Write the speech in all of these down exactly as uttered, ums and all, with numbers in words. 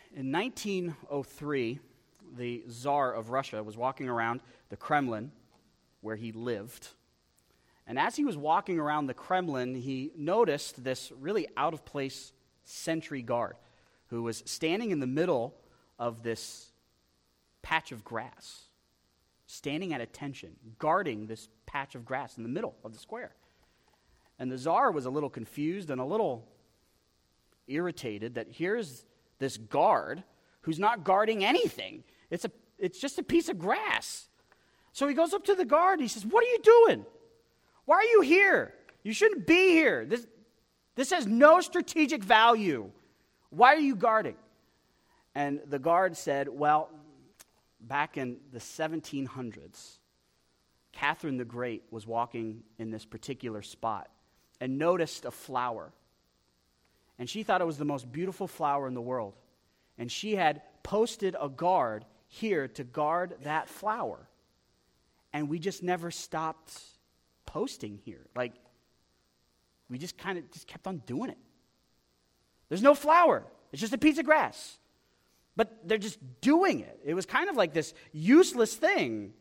In nineteen oh three, the Tsar of Russia was walking around the Kremlin, where he lived. And as he was walking around the Kremlin, he noticed this really out-of-place sentry guard who was standing in the middle of this patch of grass, standing at attention, guarding this patch of grass in the middle of the square. And the Tsar was a little confused and a little irritated that here's this guard who's not guarding anything. It's a, it's just a piece of grass. So he goes up to the guard and he says, "What are you doing? Why are you here? You shouldn't be here. This, this has no strategic value. Why are you guarding?" And the guard said, "Well, back in the seventeen hundreds, Catherine the Great was walking in this particular spot and noticed a flower. And she thought it was the most beautiful flower in the world. And she had posted a guard here to guard that flower. And we just never stopped posting here. Like, we just kind of just kept on doing it. There's no flower. It's just a piece of grass. But they're just doing it. It was kind of like this useless thing.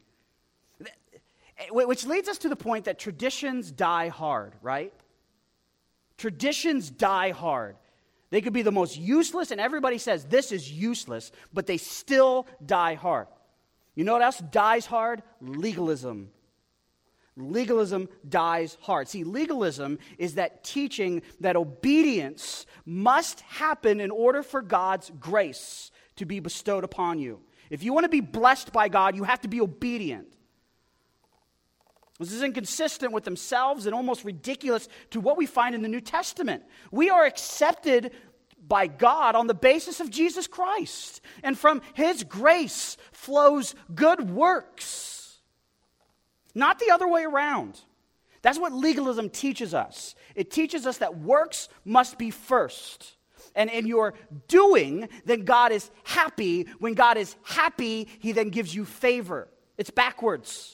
Which leads us to the point that traditions die hard, right? Traditions die hard. They could be the most useless, and everybody says this is useless, but they still die hard. You know what else dies hard? Legalism. Legalism dies hard. See, legalism is that teaching that obedience must happen in order for God's grace to be bestowed upon you. If you want to be blessed by God, you have to be obedient. This is inconsistent with themselves and almost ridiculous to what we find in the New Testament. We are accepted by God on the basis of Jesus Christ. And from His grace flows good works. Not the other way around. That's what legalism teaches us. It teaches us that works must be first. And in your doing, then God is happy. When God is happy, He then gives you favor. It's backwards.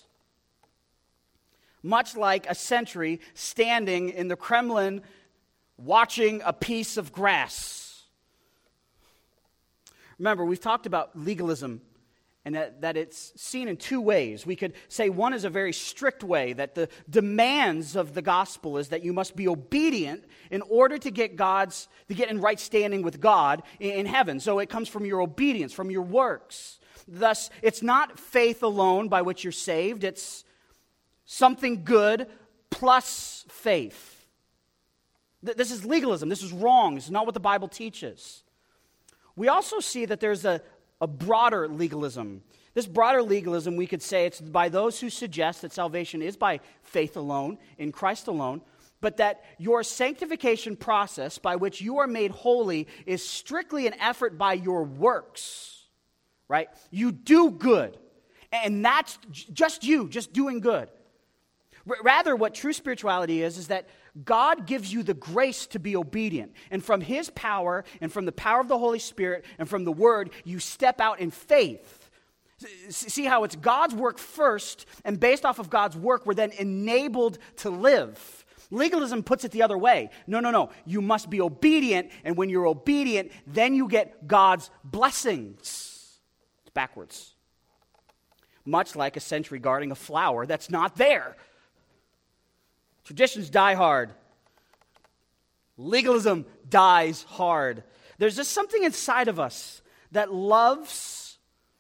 Much like a sentry standing in the Kremlin watching a piece of grass. Remember, we've talked about legalism and that, that it's seen in two ways. We could say one is a very strict way, that the demands of the gospel is that you must be obedient in order to get God's, to get in right standing with God in, in heaven. So it comes from your obedience, from your works. Thus, it's not faith alone by which you're saved, it's something good plus faith. This is legalism. This is wrong. This is not what the Bible teaches. We also see that there's a, a broader legalism. This broader legalism, we could say it's by those who suggest that salvation is by faith alone, in Christ alone, but that your sanctification process by which you are made holy is strictly an effort by your works, right? You do good, and that's just you, just doing good. Rather, what true spirituality is, is that God gives you the grace to be obedient. And from His power, and from the power of the Holy Spirit, and from the Word, you step out in faith. See how it's God's work first, and based off of God's work, we're then enabled to live. Legalism puts it the other way. No, no, no. You must be obedient, and when you're obedient, then you get God's blessings. It's backwards. Much like a sentry guarding a flower that's not there. Traditions die hard. Legalism dies hard. There's just something inside of us that loves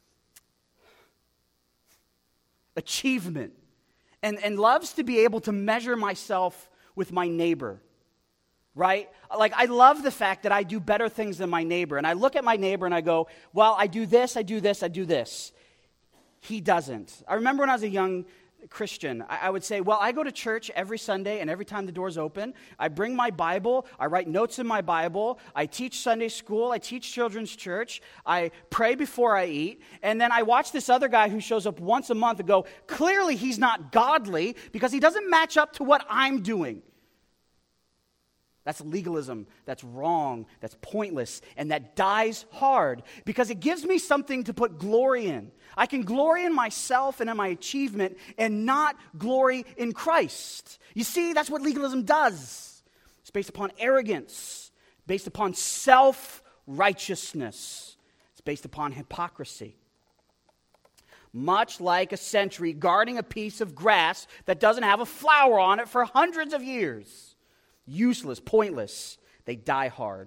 achievement and, and loves to be able to measure myself with my neighbor, right? Like, I love the fact that I do better things than my neighbor. And I look at my neighbor and I go, well, I do this, I do this, I do this. He doesn't. I remember when I was a young Christian, I would say, well, I go to church every Sunday, and every time the doors open, I bring my Bible, I write notes in my Bible, I teach Sunday school, I teach children's church, I pray before I eat, and then I watch this other guy who shows up once a month and go, clearly he's not godly because he doesn't match up to what I'm doing. That's legalism. That's wrong. That's pointless. And that dies hard because it gives me something to put glory in. I can glory in myself and in my achievement and not glory in Christ. You see, that's what legalism does. It's based upon arrogance, based upon self-righteousness. based upon hypocrisy. Much like a sentry guarding a piece of grass that doesn't have a flower on it for hundreds of years. Useless, pointless. They die hard.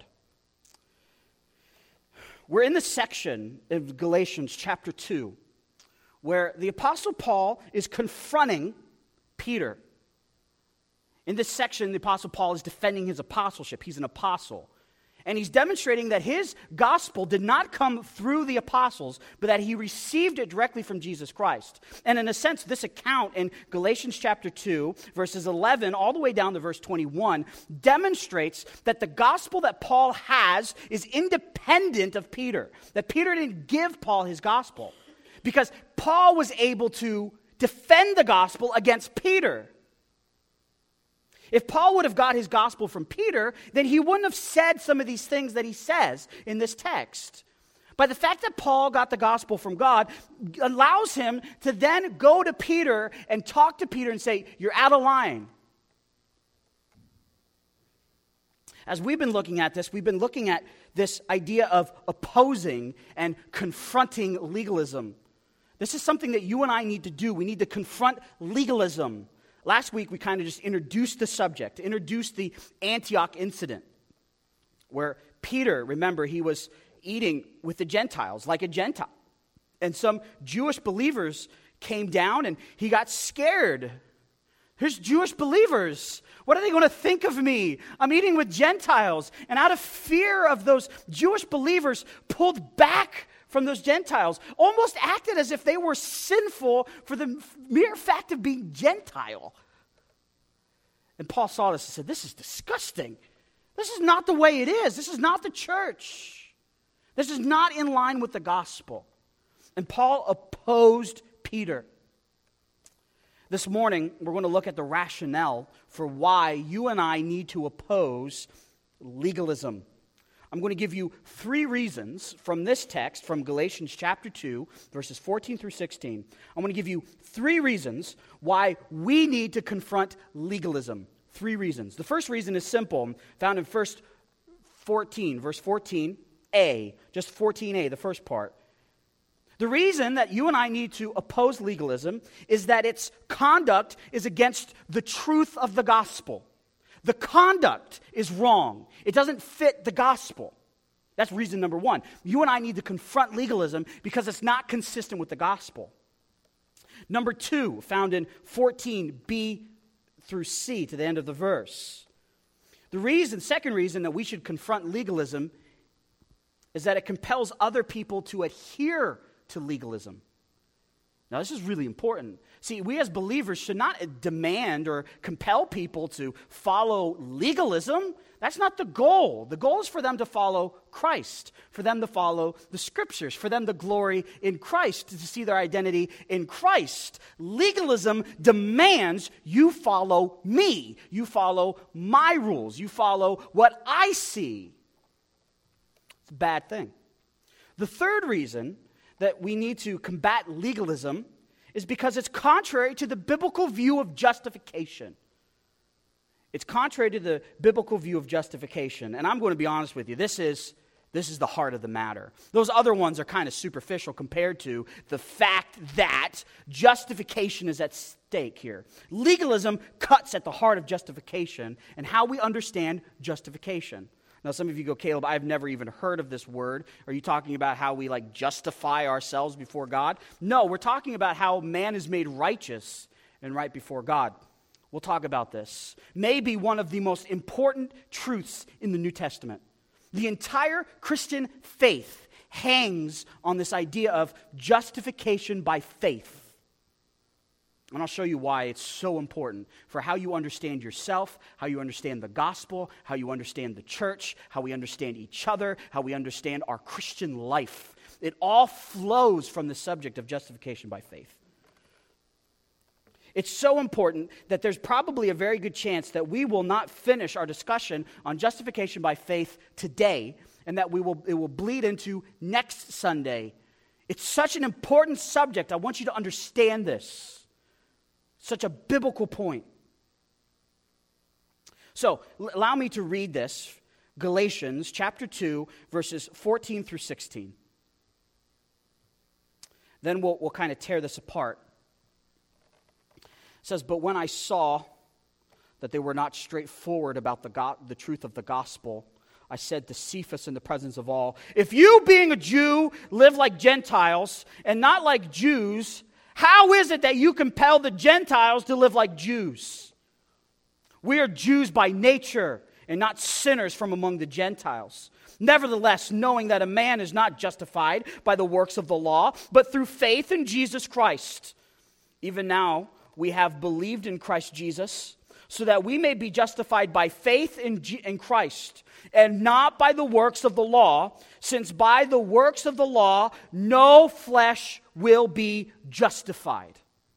We're in the section of Galatians chapter two where the Apostle Paul is confronting Peter. In this section, the Apostle Paul is defending his apostleship. He's an apostle. And he's demonstrating that his gospel did not come through the apostles, but that he received it directly from Jesus Christ. And in a sense, this account in Galatians chapter two, verses eleven, all the way down to verse twenty-one, demonstrates that the gospel that Paul has is independent of Peter. That Peter didn't give Paul his gospel. Because Paul was able to defend the gospel against Peter. If Paul would have got his gospel from Peter, then he wouldn't have said some of these things that he says in this text. But the fact that Paul got the gospel from God allows him to then go to Peter and talk to Peter and say, you're out of line. As we've been looking at this, we've been looking at this idea of opposing and confronting legalism. This is something that you and I need to do. We need to confront legalism. Last week, we kind of just introduced the subject, introduced the Antioch incident, where Peter, remember, he was eating with the Gentiles, like a Gentile. And some Jewish believers came down, and he got scared. Here's Jewish believers. What are they going to think of me? I'm eating with Gentiles. And out of fear of those Jewish believers, pulled back from those Gentiles, almost acted as if they were sinful for the mere fact of being Gentile. And Paul saw this and said, this is disgusting. This is not the way it is. This is not the church. This is not in line with the gospel. And Paul opposed Peter. This morning, we're going to look at the rationale for why you and I need to oppose legalism. I'm going to give you three reasons from this text, from Galatians chapter two, verses fourteen through sixteen. I'm going to give you three reasons why we need to confront legalism. Three reasons. The first reason is simple, found in verse fourteen, verse fourteen a, just fourteen a, the first part. The reason that you and I need to oppose legalism is that its conduct is against the truth of the gospel. The conduct is wrong. It doesn't fit the gospel. That's reason number one. You and I need to confront legalism because it's not consistent with the gospel. Number two, found in fourteen b through c to the end of the verse. The reason, second reason that we should confront legalism is that it compels other people to adhere to legalism. Now, this is really important. See, we as believers should not demand or compel people to follow legalism. That's not the goal. The goal is for them to follow Christ, for them to follow the Scriptures, for them to glory in Christ, to see their identity in Christ. Legalism demands you follow me. You follow my rules. You follow what I see. It's a bad thing. The third reason that we need to combat legalism is because it's contrary to the biblical view of justification. It's contrary to the biblical view of justification. And I'm going to be honest with you, this is, this is the heart of the matter. Those other ones are kind of superficial compared to the fact that justification is at stake here. Legalism cuts at the heart of justification and how we understand justification. Now, some of you go, Caleb, I've never even heard of this word. Are you talking about how we like justify ourselves before God? No, we're talking about how man is made righteous and right before God. We'll talk about this. Maybe one of the most important truths in the New Testament. The entire Christian faith hangs on this idea of justification by faith. And I'll show you why it's so important for how you understand yourself, how you understand the gospel, how you understand the church, how we understand each other, how we understand our Christian life. It all flows from the subject of justification by faith. It's so important that there's probably a very good chance that we will not finish our discussion on justification by faith today, and that we will it will bleed into next Sunday. It's such an important subject. I want you to understand this. Such a biblical point. So, l- allow me to read this, Galatians chapter two, verses fourteen through sixteen. Then we'll, we'll kind of tear this apart. It says, but when I saw that they were not straightforward about the, go- the truth of the gospel, I said to Cephas in the presence of all, if you, being a Jew, live like Gentiles and not like Jews, how is it that you compel the Gentiles to live like Jews? We are Jews by nature and not sinners from among the Gentiles. Nevertheless, knowing that a man is not justified by the works of the law, but through faith in Jesus Christ. Even now, we have believed in Christ Jesus, so that we may be justified by faith in, G- in Christ, and not by the works of the law, since by the works of the law, no flesh will be justified.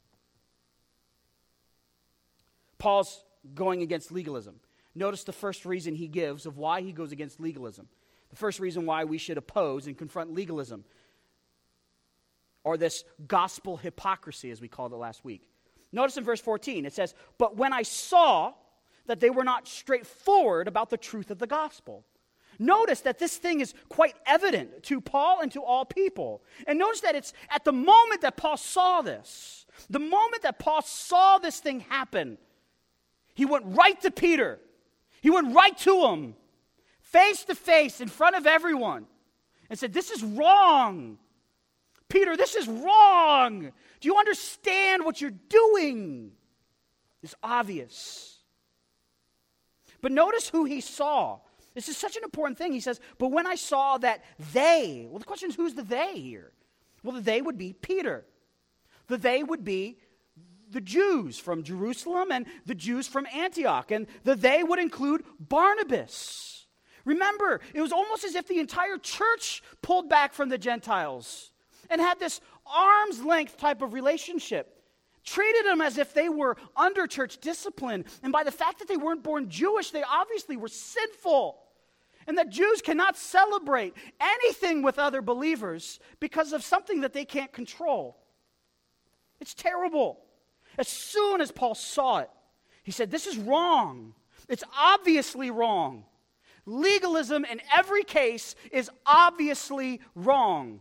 Paul's going against legalism. Notice the first reason he gives of why he goes against legalism. The first reason why we should oppose and confront legalism, or this gospel hypocrisy, as we called it last week. Notice in verse fourteen, it says, but when I saw that they were not straightforward about the truth of the gospel. Notice that this thing is quite evident to Paul and to all people. And notice that it's at the moment that Paul saw this, the moment that Paul saw this thing happen, he went right to Peter. He went right to him, face to face, in front of everyone, and said, this is wrong. Peter, this is wrong. Do you understand what you're doing? It's obvious. But notice who he saw. This is such an important thing. He says, but when I saw that they, well, the question is, who's the they here? Well, the they would be Peter. The they would be the Jews from Jerusalem and the Jews from Antioch. And the they would include Barnabas. Remember, it was almost as if the entire church pulled back from the Gentiles and had this arm's length type of relationship. Treated them as if they were under church discipline. And by the fact that they weren't born Jewish, they obviously were sinful. And that Jews cannot celebrate anything with other believers because of something that they can't control. It's terrible. As soon as Paul saw it, he said, this is wrong. It's obviously wrong. Legalism in every case is obviously wrong.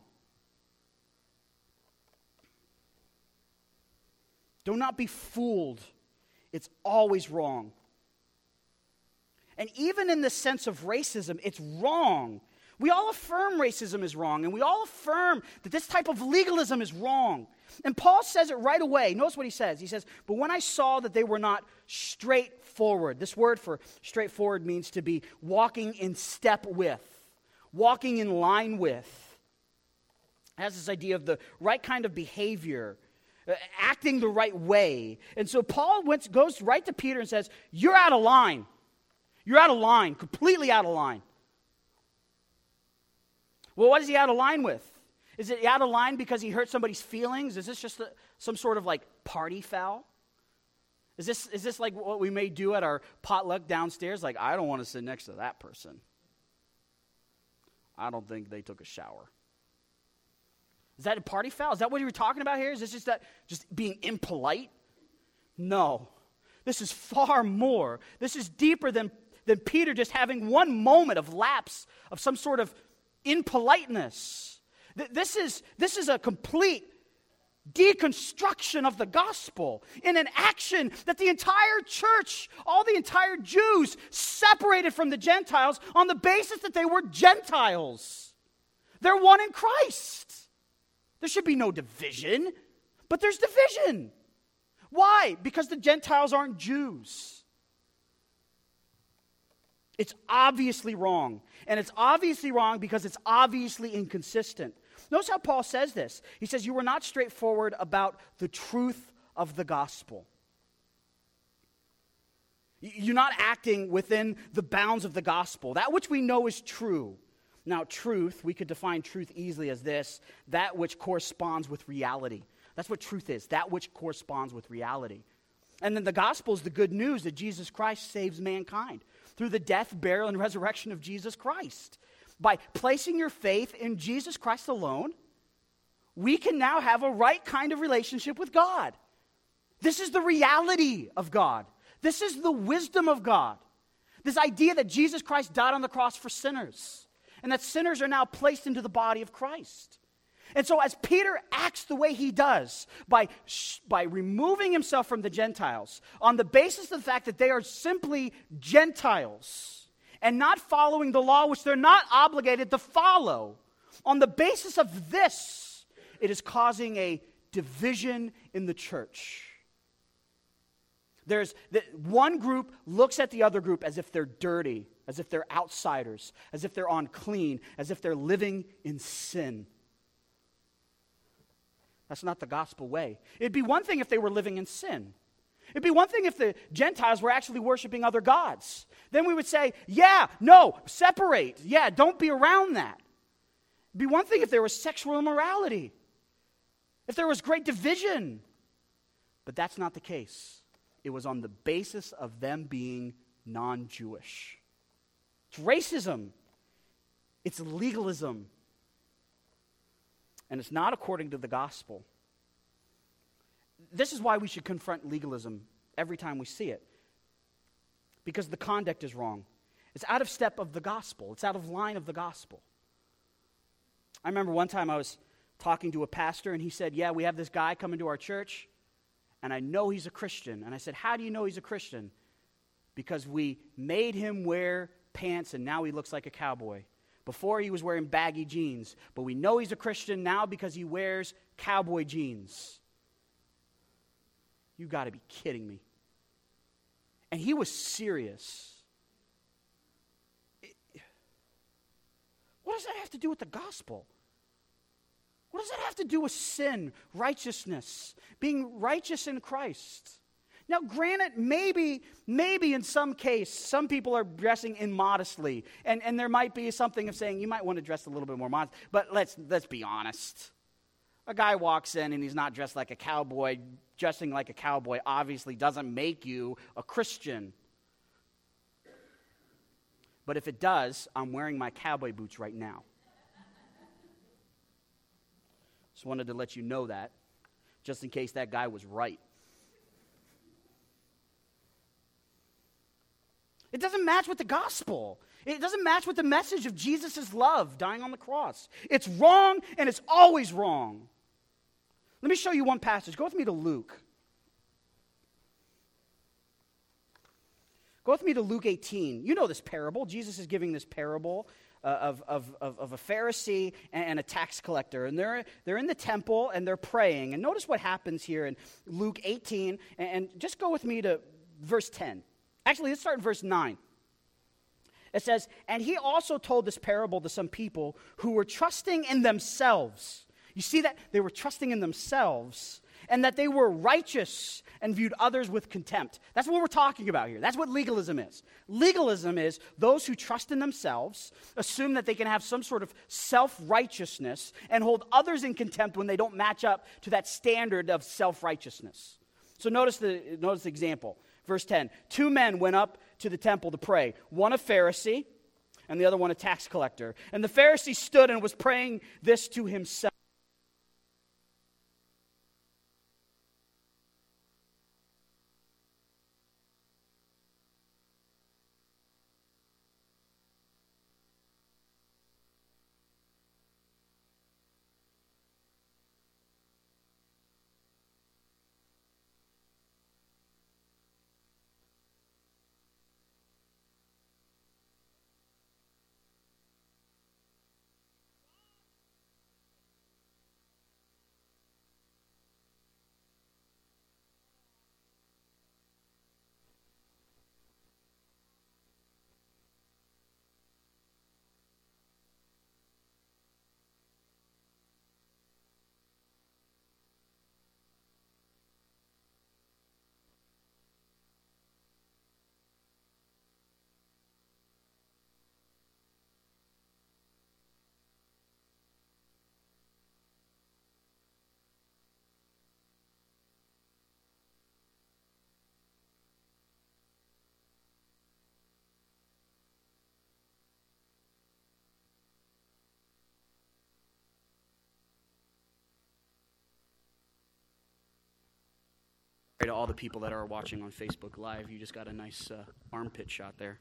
Do not be fooled. It's always wrong. And even in the sense of racism, it's wrong. We all affirm racism is wrong, and we all affirm that this type of legalism is wrong. And Paul says it right away. Notice what he says. He says, but when I saw that they were not straightforward. This word for straightforward means to be walking in step with, walking in line with. It has this idea of the right kind of behavior, uh, acting the right way. And so Paul went, goes right to Peter and says, you're out of line. You're out of line, completely out of line. Well, what is he out of line with? Is it out of line because he hurt somebody's feelings? Is this just a, some sort of like party foul? Is this, is this like what we may do at our potluck downstairs? Like, I don't want to sit next to that person. I don't think they took a shower. Is that a party foul? Is that what you were talking about here? Is this just that just being impolite? No. This is far more. This is deeper than, than Peter just having one moment of lapse of some sort of impoliteness. This is, this is a complete deconstruction of the gospel in an action that the entire church, all the entire Jews, separated from the Gentiles on the basis that they were Gentiles. They're one in Christ. There should be no division, but there's division. Why? Because the Gentiles aren't Jews. It's obviously wrong. And it's obviously wrong because it's obviously inconsistent. Notice how Paul says this. He says, you were not straightforward about the truth of the gospel. You're not acting within the bounds of the gospel, that which we know is true. Now, truth, we could define truth easily as this, that which corresponds with reality. That's what truth is, that which corresponds with reality. And then the gospel is the good news that Jesus Christ saves mankind through the death, burial, and resurrection of Jesus Christ. By placing your faith in Jesus Christ alone, we can now have a right kind of relationship with God. This is the reality of God. This is the wisdom of God. This idea that Jesus Christ died on the cross for sinners, and that sinners are now placed into the body of Christ. And so as Peter acts the way he does, by, by removing himself from the Gentiles, on the basis of the fact that they are simply Gentiles, and not following the law which they're not obligated to follow, on the basis of this, it is causing a division in the church. There's the, one group looks at the other group as if they're dirty, as if they're outsiders, as if they're unclean, as if they're living in sin. That's not the gospel way. It'd be one thing if they were living in sin. It'd be one thing if the Gentiles were actually worshiping other gods. Then we would say, yeah, no, separate. Yeah, don't be around that. It'd be one thing if there was sexual immorality, if there was great division. But that's not the case. It was on the basis of them being non-Jewish. It's racism. It's legalism. And it's not according to the gospel. This is why we should confront legalism every time we see it. Because the conduct is wrong. It's out of step of the gospel. It's out of line of the gospel. I remember one time I was talking to a pastor and he said, yeah, we have this guy coming to our church and I know he's a Christian. And I said, how do you know he's a Christian? Because we made him wear pants and now he looks like a cowboy. Before he was wearing baggy jeans, but we know he's a Christian now because he wears cowboy jeans. You got to be kidding me. And he was serious. It, what does that have to do with the gospel? What does that have to do with sin, righteousness, being righteous in Christ? Now, granted, maybe, maybe in some case, some people are dressing immodestly, and, and there might be something of saying you might want to dress a little bit more modest. But let's let's be honest. A guy walks in and he's not dressed like a cowboy. Dressing like a cowboy obviously doesn't make you a Christian. But if it does, I'm wearing my cowboy boots right now. Just wanted to let you know that, just in case that guy was right. It doesn't match with the gospel. It doesn't match with the message of Jesus' love dying on the cross. It's wrong, and it's always wrong. Let me show you one passage. Go with me to Luke. Go with me to Luke eighteen. You know this parable. Jesus is giving this parable uh, of, of, of, of a Pharisee and, and a tax collector. And they're, they're in the temple, and they're praying. And notice what happens here in Luke eighteen. And, and just go with me to verse ten. Actually, let's start in verse nine. It says, and he also told this parable to some people who were trusting in themselves. You see that? They were trusting in themselves, and that they were righteous and viewed others with contempt. That's what we're talking about here. That's what legalism is. Legalism is those who trust in themselves, assume that they can have some sort of self-righteousness, and hold others in contempt when they don't match up to that standard of self-righteousness. So notice the, notice the example. Verse ten, two men went up to the temple to pray, one a Pharisee and the other one a tax collector. And the Pharisee stood and was praying this to himself. To all the people that are watching on Facebook Live, you just got a nice uh, armpit shot there.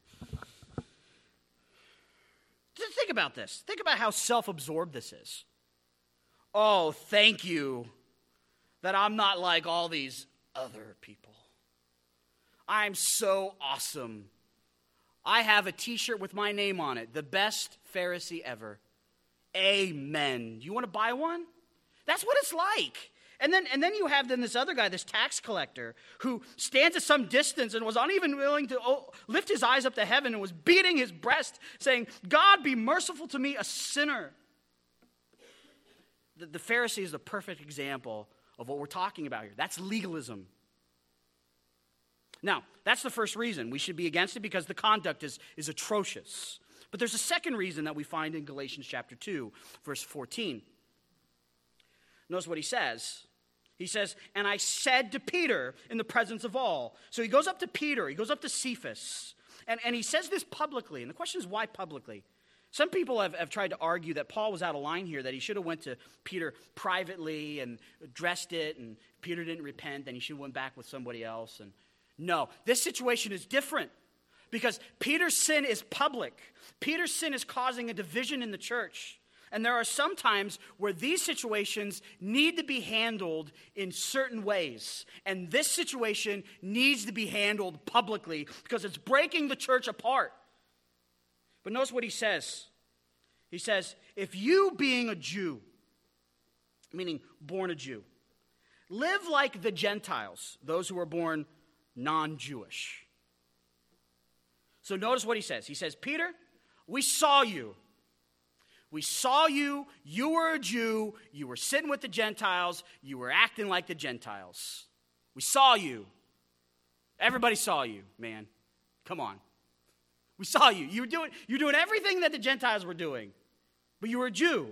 Just think about this. Think about how self-absorbed this is. Oh, thank you that I'm not like all these other people. I'm so awesome. I have a t-shirt with my name on it. The best Pharisee ever. Amen. You want to buy one? That's what it's like. And then and then you have then this other guy, this tax collector, who stands at some distance and was not even willing to oh, lift his eyes up to heaven and was beating his breast, saying, God, be merciful to me, a sinner. The, the Pharisee is the perfect example of what we're talking about here. That's legalism. Now, that's the first reason we should be against it, because the conduct is, is atrocious. But there's a second reason that we find in Galatians chapter two, verse fourteen. Notice what he says. He says, and I said to Peter in the presence of all. So he goes up to Peter, he goes up to Cephas, and, and he says this publicly. And the question is, why publicly? Some people have, have tried to argue that Paul was out of line here, that he should have went to Peter privately and addressed it, and Peter didn't repent, then he should have went back with somebody else. And no, this situation is different, because Peter's sin is public. Peter's sin is causing a division in the church. And there are some times where these situations need to be handled in certain ways. And this situation needs to be handled publicly because it's breaking the church apart. But notice what he says. He says, if you being a Jew, meaning born a Jew, live like the Gentiles, those who are born non-Jewish. So notice what he says. He says, Peter, we saw you. We saw you, you were a Jew, you were sitting with the Gentiles, you were acting like the Gentiles. We saw you. Everybody saw you, man. Come on. We saw you. You were doing, you were doing everything that the Gentiles were doing, but you were a Jew.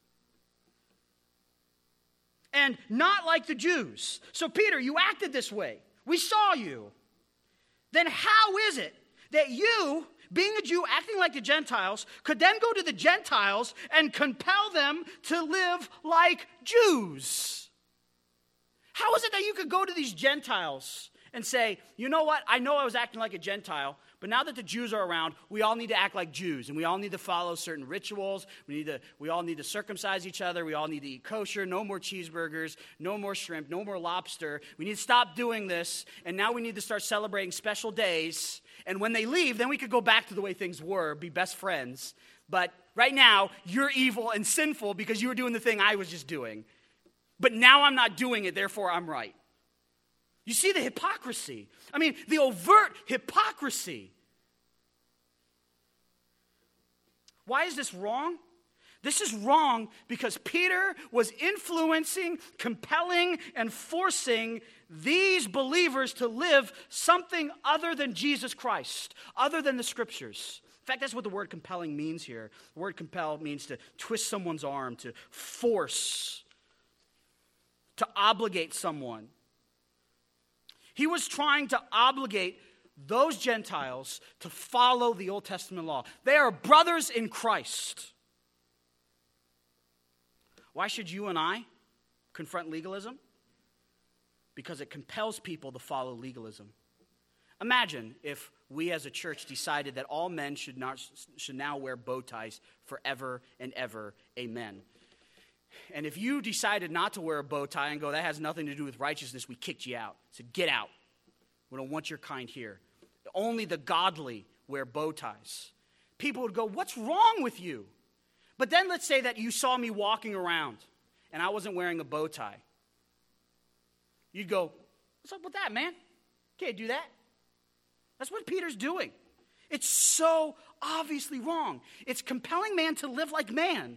And not like the Jews. So Peter, you acted this way. We saw you. Then how is it that you, being a Jew, acting like the Gentiles, could then go to the Gentiles and compel them to live like Jews? How is it that you could go to these Gentiles and say, you know what, I know I was acting like a Gentile, but now that the Jews are around, we all need to act like Jews, and we all need to follow certain rituals. We need to, we all need to circumcise each other. We all need to eat kosher. No more cheeseburgers. No more shrimp. No more lobster. We need to stop doing this, and now we need to start celebrating special days. And when they leave, then we could go back to the way things were, be best friends. But right now, you're evil and sinful because you were doing the thing I was just doing. But now I'm not doing it, therefore I'm right. You see the hypocrisy. I mean, the overt hypocrisy. Why is this wrong? This is wrong because Peter was influencing, compelling, and forcing these believers to live something other than Jesus Christ, other than the Scriptures. In fact, that's what the word compelling means here. The word compel means to twist someone's arm, to force, to obligate someone. He was trying to obligate those Gentiles to follow the Old Testament law. They are brothers in Christ. Why should you and I confront legalism? Because it compels people to follow legalism. Imagine if we as a church decided that all men should not should now wear bow ties forever and ever. Amen. And if you decided not to wear a bow tie and go, that has nothing to do with righteousness, we kicked you out. Said, get out. We don't want your kind here. Only the godly wear bow ties. People would go, what's wrong with you? But then let's say that you saw me walking around and I wasn't wearing a bow tie. You'd go, what's up with that, man? Can't do that. That's what Peter's doing. It's so obviously wrong. It's compelling man to live like man.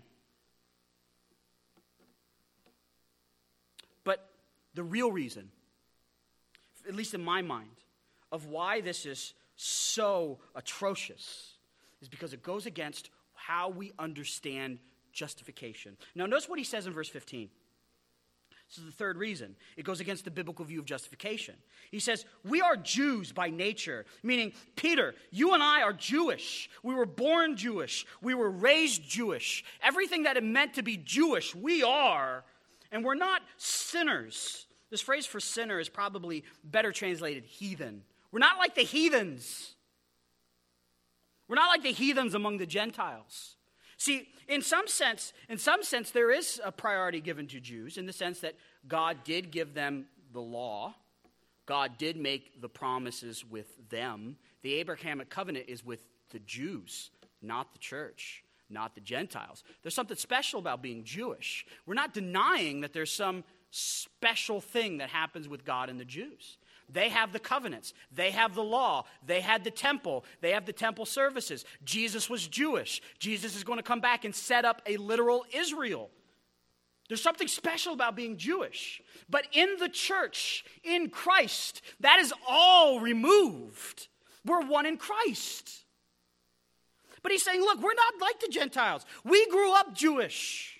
But the real reason, at least in my mind, of why this is so atrocious is because it goes against how we understand justification. Now, notice what he says in verse fifteen. This is the third reason. It goes against the biblical view of justification. He says, we are Jews by nature, meaning, Peter, you and I are Jewish. We were born Jewish. We were raised Jewish. Everything that it meant to be Jewish, we are. And we're not sinners. This phrase for sinner is probably better translated heathen. We're not like the heathens. We're not like the heathens among the Gentiles. See, in some sense, in some sense, there is a priority given to Jews in the sense that God did give them the law. God did make the promises with them. The Abrahamic covenant is with the Jews, not the church, not the Gentiles. There's something special about being Jewish. We're not denying that there's some special thing that happens with God and the Jews. They have the covenants. They have the law. They had the temple. They have the temple services. Jesus was Jewish. Jesus is going to come back and set up a literal Israel. There's something special about being Jewish. But in the church, in Christ, that is all removed. We're one in Christ. But he's saying, look, we're not like the Gentiles. We grew up Jewish.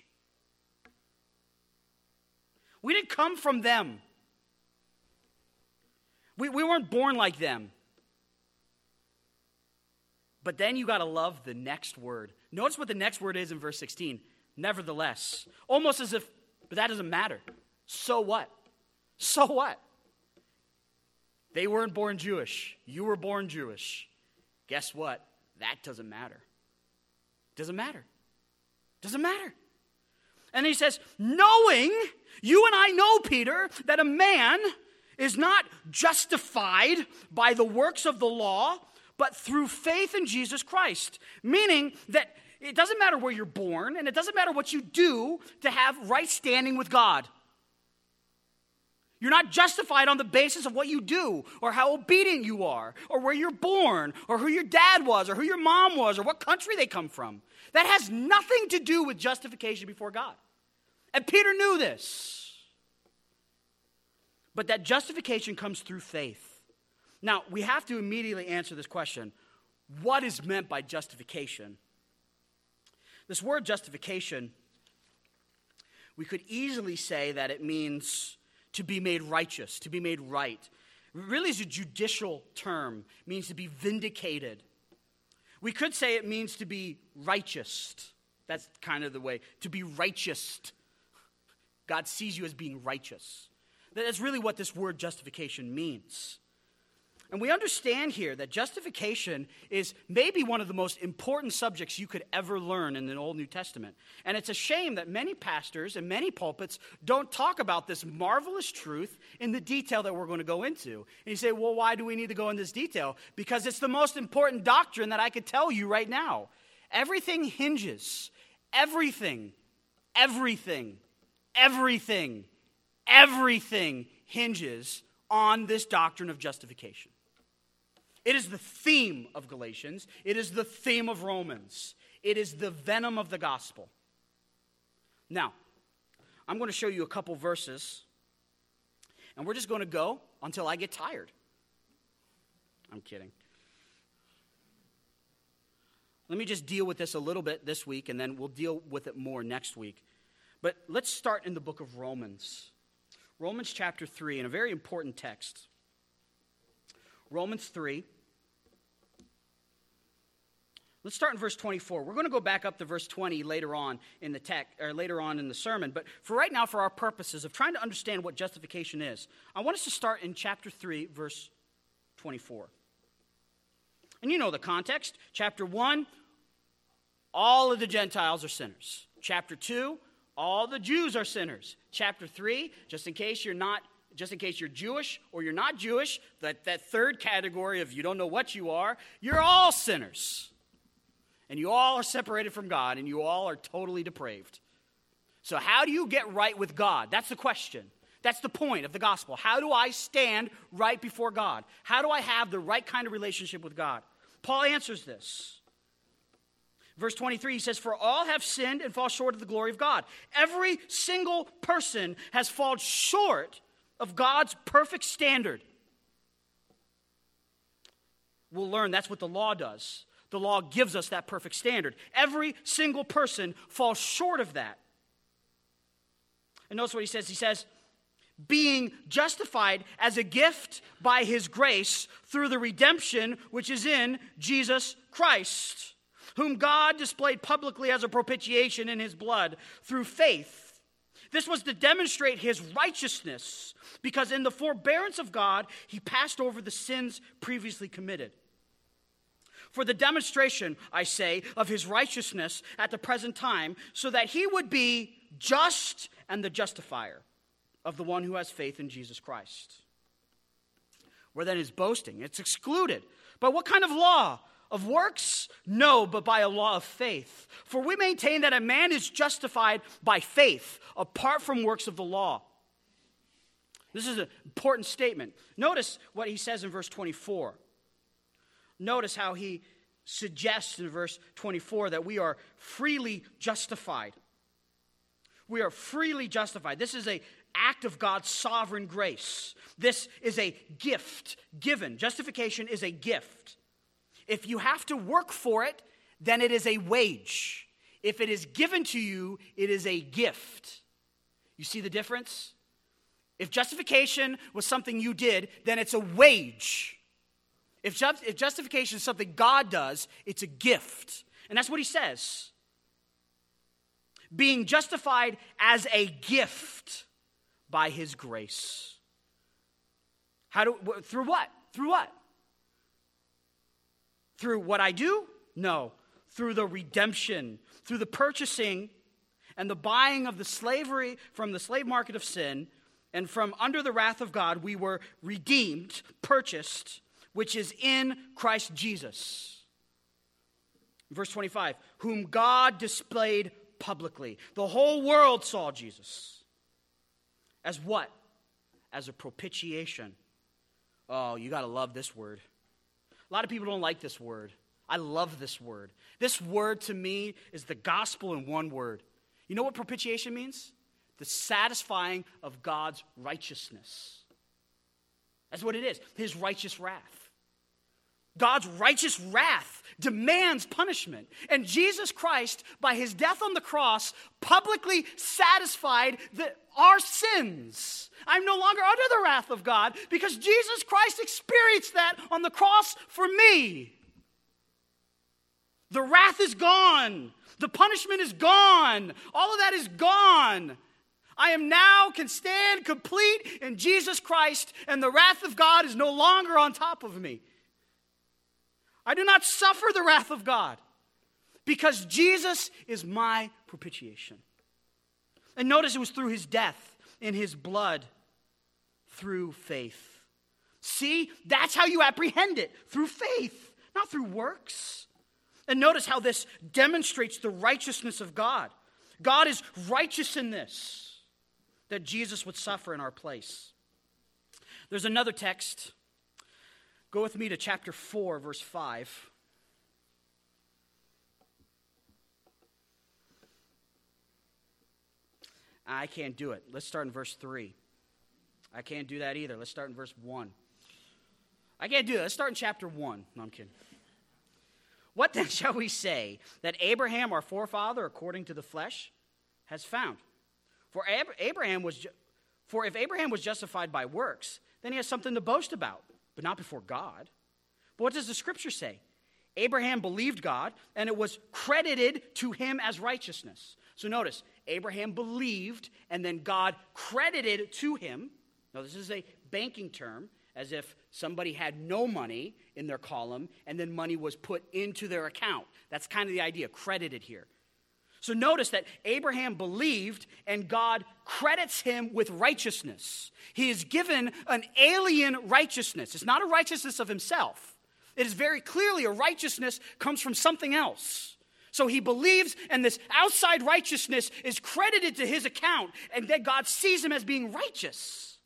We didn't come from them. We, we weren't born like them. But then you got to love the next word. Notice what the next word is in verse sixteen. Nevertheless. Almost as if, but that doesn't matter. So what? So what? They weren't born Jewish. You were born Jewish. Guess what? That doesn't matter. Doesn't matter. Doesn't matter. And he says, knowing, you and I know, Peter, that a man is not justified by the works of the law, but through faith in Jesus Christ. Meaning that it doesn't matter where you're born, and it doesn't matter what you do to have right standing with God. You're not justified on the basis of what you do, or how obedient you are, or where you're born, or who your dad was, or who your mom was, or what country they come from. That has nothing to do with justification before God. And Peter knew this. But that justification comes through faith. Now, we have to immediately answer this question. What is meant by justification? This word justification, we could easily say that it means to be made righteous, to be made right. It really is a judicial term. It means to be vindicated. We could say it means to be righteous. That's kind of the way. To be righteous. God sees you as being righteous. That's really what this word justification means. And we understand here that justification is maybe one of the most important subjects you could ever learn in the Old New Testament. And it's a shame that many pastors and many pulpits don't talk about this marvelous truth in the detail that we're going to go into. And you say, well, why do we need to go in this detail? Because it's the most important doctrine that I could tell you right now. Everything hinges. Everything. Everything. Everything. Everything hinges on this doctrine of justification. It is the theme of Galatians. It is the theme of Romans. It is the venom of the gospel. Now, I'm going to show you a couple verses, and we're just going to go until I get tired. I'm kidding. Let me just deal with this a little bit this week, and then we'll deal with it more next week. But let's start in the book of Romans. Romans chapter three, in a very important text. Romans three. Let's start in verse twenty-four. We're going to go back up to verse twenty later on in the text, or later on in the sermon. But for right now, for our purposes of trying to understand what justification is, I want us to start in chapter three, verse twenty-four. And you know the context. Chapter one, all of the Gentiles are sinners. Chapter two, all the Jews are sinners. Chapter three, just in case you're not, just in case you're Jewish or you're not Jewish, that, that third category of you don't know what you are, you're all sinners. And you all are separated from God, and you all are totally depraved. So how do you get right with God? That's the question. That's the point of the gospel. How do I stand right before God? How do I have the right kind of relationship with God? Paul answers this. Verse twenty-three, he says, for all have sinned and fall short of the glory of God. Every single person has fallen short of God's perfect standard. We'll learn that's what the law does. The law gives us that perfect standard. Every single person falls short of that. And notice what he says. He says, being justified as a gift by his grace through the redemption which is in Jesus Christ, whom God displayed publicly as a propitiation in his blood through faith. This was to demonstrate his righteousness, because in the forbearance of God, he passed over the sins previously committed. for the demonstration, I say, of his righteousness at the present time, so that he would be just and the justifier of the one who has faith in Jesus Christ. Where then is boasting? It's excluded. By what kind of law? Of works? No, but by a law of faith. For we maintain that a man is justified by faith, apart from works of the law. This is an important statement. Notice what he says in verse twenty-four. Notice how he suggests in verse twenty-four that we are freely justified. We are freely justified. This is an act of God's sovereign grace. This is a gift given. Justification is a gift. If you have to work for it, then it is a wage. If it is given to you, it is a gift. You see the difference? If justification was something you did, then it's a wage. If, just, if justification is something God does, it's a gift. And that's what he says. Being justified as a gift by his grace. How do, through what? Through what? Through what I do? No. Through the redemption, through the purchasing and the buying of the slavery from the slave market of sin, and from under the wrath of God, we were redeemed, purchased, which is in Christ Jesus. Verse twenty-five, whom God displayed publicly. The whole world saw Jesus. As what? As a propitiation. Oh, you got to love this word. A lot of people don't like this word. I love this word. This word to me is the gospel in one word. You know what propitiation means? The satisfying of God's righteousness. That's what it is. His righteous wrath. God's righteous wrath demands punishment. And Jesus Christ, by his death on the cross, publicly satisfied the, our sins. I'm no longer under the wrath of God because Jesus Christ experienced that on the cross for me. The wrath is gone. The punishment is gone. All of that is gone. I am now can stand complete in Jesus Christ, and the wrath of God is no longer on top of me. I do not suffer the wrath of God because Jesus is my propitiation. And notice it was through his death, in his blood, through faith. See, that's how you apprehend it, through faith, not through works. And notice how this demonstrates the righteousness of God. God is righteous in this, that Jesus would suffer in our place. There's another text. Go with me to chapter four, verse five. I can't do it. Let's start in verse three. I can't do that either. Let's start in verse one. I can't do it. Let's start in chapter one. No, I'm kidding. What then shall we say that Abraham, our forefather, according to the flesh, has found? For Abraham was, ju- for if Abraham was justified by works, then he has something to boast about, but not before God. But what does the scripture say? Abraham believed God, and it was credited to him as righteousness. So notice, Abraham believed, and then God credited to him. Now this is a banking term, as if somebody had no money in their column, and then money was put into their account. That's kind of the idea, credited here. So notice that Abraham believed, and God credits him with righteousness. He is given an alien righteousness. It's not a righteousness of himself. It is very clearly a righteousness comes from something else. So he believes, and this outside righteousness is credited to his account, and then God sees him as being righteous.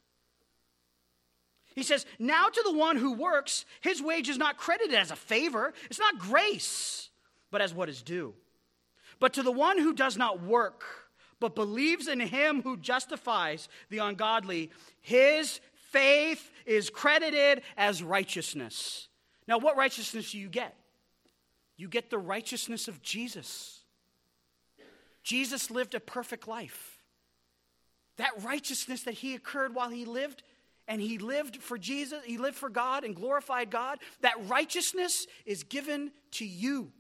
He says, now to the one who works, his wage is not credited as a favor. It's not grace, but as what is due. But to the one who does not work, but believes in him who justifies the ungodly, his faith is credited as righteousness. Now, what righteousness do you get? You get the righteousness of Jesus. Jesus lived a perfect life. That righteousness that he occurred while he lived, and he lived for Jesus, he lived for God and glorified God, that righteousness is given to you.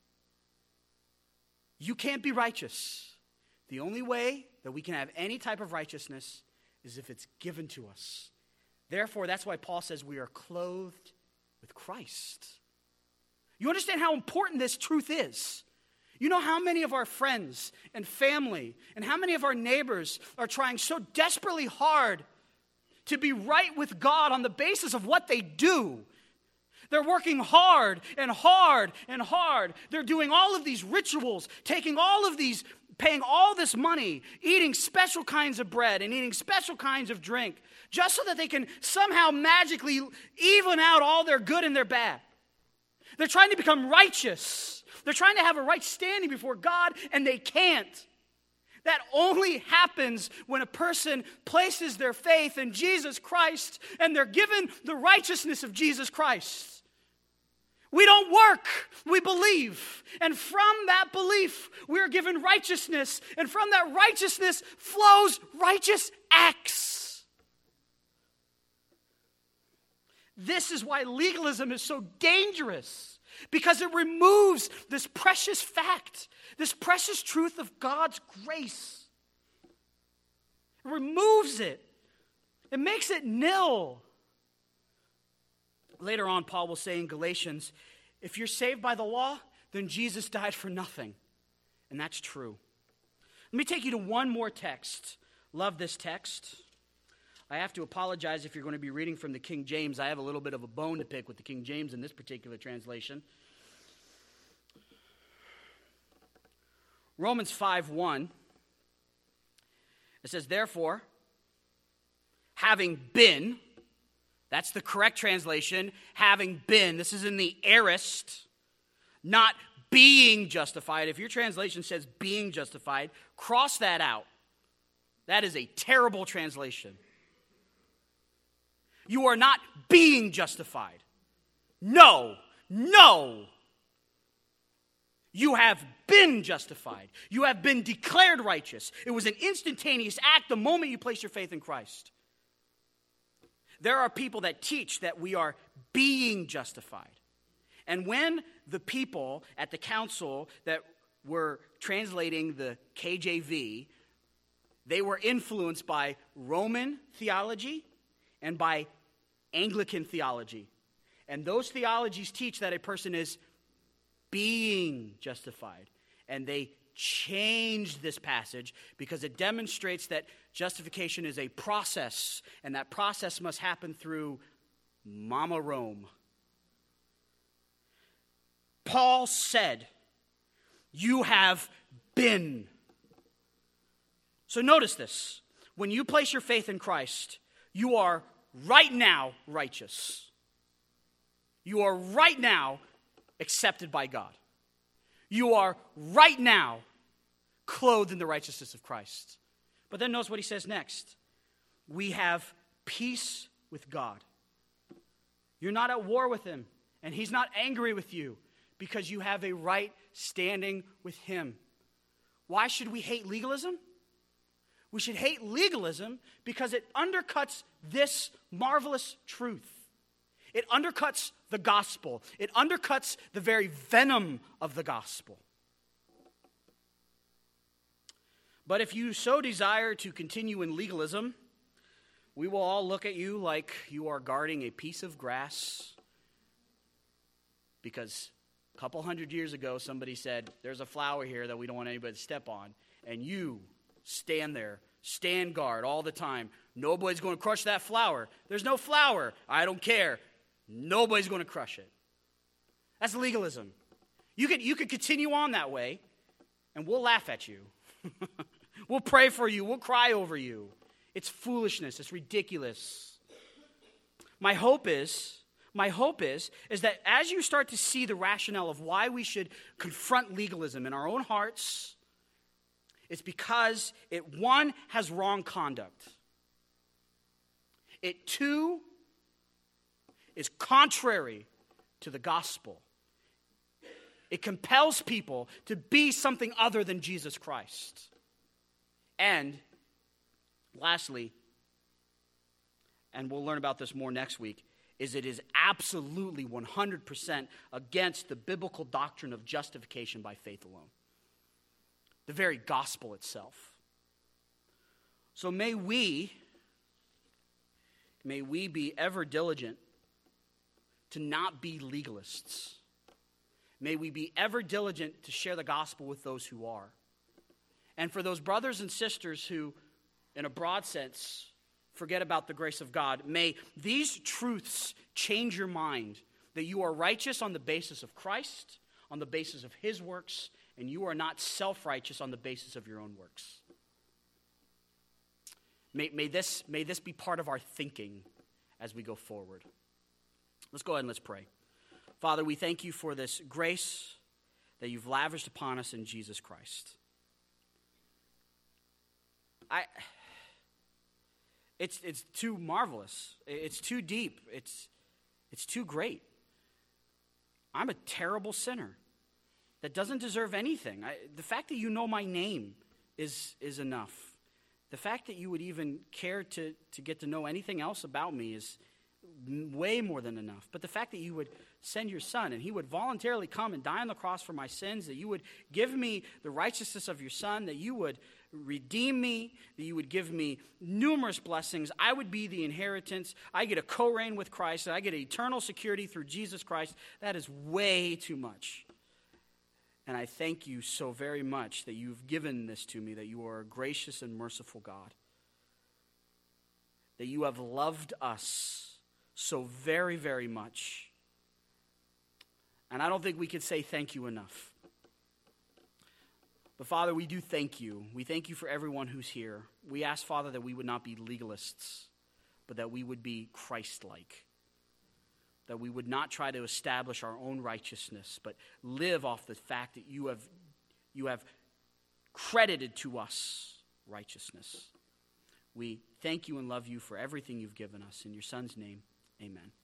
You can't be righteous. The only way that we can have any type of righteousness is if it's given to us. Therefore, that's why Paul says we are clothed with Christ. You understand how important this truth is? You know how many of our friends and family and how many of our neighbors are trying so desperately hard to be right with God on the basis of what they do. They're working hard and hard and hard. They're doing all of these rituals, taking all of these, paying all this money, eating special kinds of bread and eating special kinds of drink, just so that they can somehow magically even out all their good and their bad. They're trying to become righteous. They're trying to have a right standing before God, and they can't. That only happens when a person places their faith in Jesus Christ and they're given the righteousness of Jesus Christ. We don't work, we believe. And from that belief, we are given righteousness. And from that righteousness flows righteous acts. This is why legalism is so dangerous, because it removes this precious fact, this precious truth of God's grace. It removes it. It makes it nil. Later on, Paul will say in Galatians, if you're saved by the law, then Jesus died for nothing. And that's true. Let me take you to one more text. Love this text. I have to apologize if you're going to be reading from the King James. I have a little bit of a bone to pick with the King James in this particular translation. Romans five one. It says, therefore, having been, that's the correct translation, having been, this is in the aorist, not being justified. If your translation says being justified, cross that out. That is a terrible translation. You are not being justified. No, no. You have been justified. You have been declared righteous. It was an instantaneous act the moment you place your faith in Christ. There are people that teach that we are being justified. And when the people at the council that were translating the K J V, they were influenced by Roman theology and by Anglican theology. And those theologies teach that a person is being justified. And they changed this passage because it demonstrates that justification is a process, and that process must happen through Mama Rome. Paul said, you have been. So notice this. When you place your faith in Christ, you are right now righteous. You are right now accepted by God. You are right now clothed in the righteousness of Christ. But then notice what he says next. We have peace with God. You're not at war with him, and he's not angry with you because you have a right standing with him. Why should we hate legalism? We should hate legalism because it undercuts this marvelous truth. It undercuts the gospel. It undercuts the very venom of the gospel. But if you so desire to continue in legalism, we will all look at you like you are guarding a piece of grass, because a couple hundred years ago somebody said, there's a flower here that we don't want anybody to step on, and you stand there, stand guard all the time. Nobody's going to crush that flower. There's no flower. I don't care. Nobody's going to crush it. That's legalism. You could, you could continue on that way, and we'll laugh at you. We'll pray for you. We'll cry over you. It's foolishness. It's ridiculous. My hope is, my hope is, is that as you start to see the rationale of why we should confront legalism in our own hearts, it's because it, one, has wrong conduct. It, two, is contrary to the gospel. It compels people to be something other than Jesus Christ. And lastly, and we'll learn about this more next week, is it is absolutely one hundred percent against the biblical doctrine of justification by faith alone. The very gospel itself. So may we, may we be ever diligent to not be legalists. may we be ever diligent to share the gospel with those who are. And for those brothers and sisters who, in a broad sense, forget about the grace of God, may these truths change your mind, that you are righteous on the basis of Christ, on the basis of his works, and you are not self-righteous on the basis of your own works. May, may, this, may this be part of our thinking as we go forward. Let's go ahead and let's pray. Father, we thank you for this grace that you've lavished upon us in Jesus Christ. I, it's it's too marvelous. It's too deep. It's it's too great. I'm a terrible sinner that doesn't deserve anything. I, the fact that you know my name is is enough. The fact that you would even care to, to get to know anything else about me is way more than enough. But the fact that you would send your son and he would voluntarily come and die on the cross for my sins, that you would give me the righteousness of your son, that you would redeem me, that you would give me numerous blessings. I would be the inheritance. I get a co-reign with Christ. I get eternal security through Jesus Christ. That is way too much. And I thank you so very much that you've given this to me, that you are a gracious and merciful God, that you have loved us so very, very much. And I don't think we could say thank you enough. But Father, we do thank you. We thank you for everyone who's here. We ask, Father, that we would not be legalists, but that we would be Christ-like. That we would not try to establish our own righteousness, but live off the fact that you have, you have credited to us righteousness. We thank you and love you for everything you've given us. In your Son's name, amen.